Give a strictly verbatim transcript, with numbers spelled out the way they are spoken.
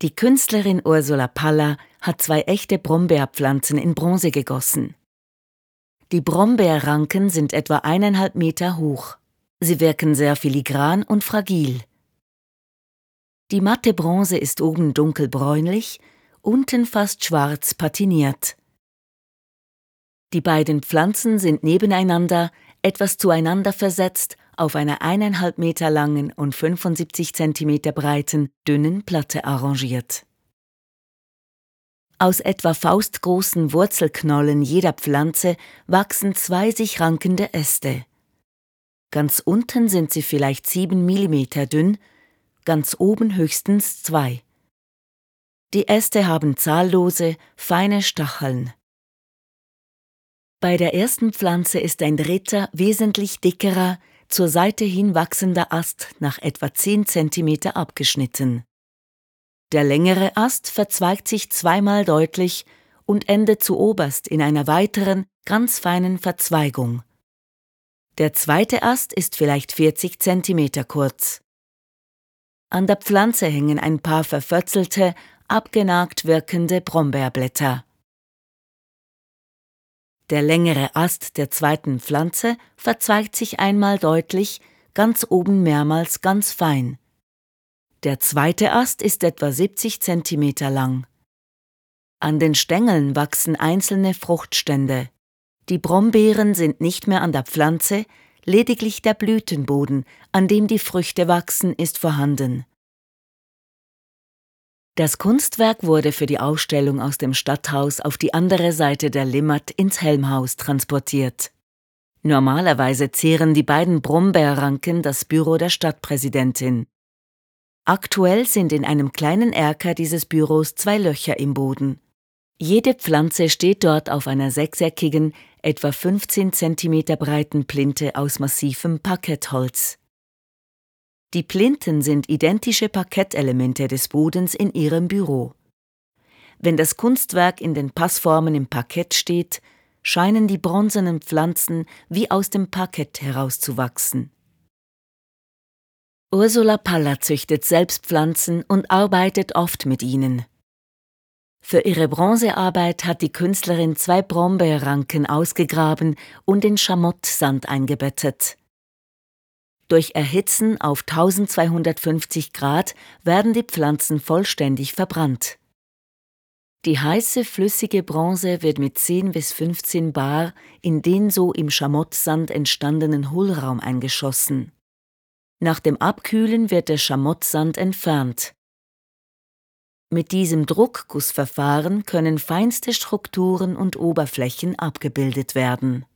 Die Künstlerin Ursula Palla hat zwei echte Brombeerpflanzen in Bronze gegossen. Die Brombeerranken sind etwa eineinhalb Meter hoch. Sie wirken sehr filigran und fragil. Die matte Bronze ist oben dunkelbräunlich, unten fast schwarz patiniert. Die beiden Pflanzen sind nebeneinander, etwas zueinander versetzt, auf einer eineinhalb Meter langen und fünfundsiebzig Zentimeter breiten, dünnen Platte arrangiert. Aus etwa faustgroßen Wurzelknollen jeder Pflanze wachsen zwei sich rankende Äste. Ganz unten sind sie vielleicht sieben Millimeter dünn, ganz oben höchstens zwei. Die Äste haben zahllose, feine Stacheln. Bei der ersten Pflanze ist ein dritter, wesentlich dickerer, zur Seite hin wachsender Ast nach etwa zehn Zentimeter abgeschnitten. Der längere Ast verzweigt sich zweimal deutlich und endet zuoberst in einer weiteren, ganz feinen Verzweigung. Der zweite Ast ist vielleicht vierzig Zentimeter kurz. An der Pflanze hängen ein paar verfötzelte, abgenagt wirkende Brombeerblätter. Der längere Ast der zweiten Pflanze verzweigt sich einmal deutlich, ganz oben mehrmals ganz fein. Der zweite Ast ist etwa siebzig Zentimeter lang. An den Stängeln wachsen einzelne Fruchtstände. Die Brombeeren sind nicht mehr an der Pflanze, lediglich der Blütenboden, an dem die Früchte wachsen, ist vorhanden. Das Kunstwerk wurde für die Ausstellung aus dem Stadthaus auf die andere Seite der Limmat ins Helmhaus transportiert. Normalerweise zehren die beiden Brombeerranken das Büro der Stadtpräsidentin. Aktuell sind in einem kleinen Erker dieses Büros zwei Löcher im Boden. Jede Pflanze steht dort auf einer sechseckigen, etwa fünfzehn Zentimeter breiten Plinthe aus massivem Parkettholz. Die Plinten sind identische Parkettelemente des Bodens in ihrem Büro. Wenn das Kunstwerk in den Passformen im Parkett steht, scheinen die bronzenen Pflanzen wie aus dem Parkett herauszuwachsen. Ursula Palla züchtet selbst Pflanzen und arbeitet oft mit ihnen. Für ihre Bronzearbeit hat die Künstlerin zwei Brombeerranken ausgegraben und in Schamottsand eingebettet. Durch Erhitzen auf eintausendzweihundertfünfzig Grad werden die Pflanzen vollständig verbrannt. Die heiße, flüssige Bronze wird mit zehn bis fünfzehn Bar in den so im Schamottsand entstandenen Hohlraum eingeschossen. Nach dem Abkühlen wird der Schamottsand entfernt. Mit diesem Druckgussverfahren können feinste Strukturen und Oberflächen abgebildet werden.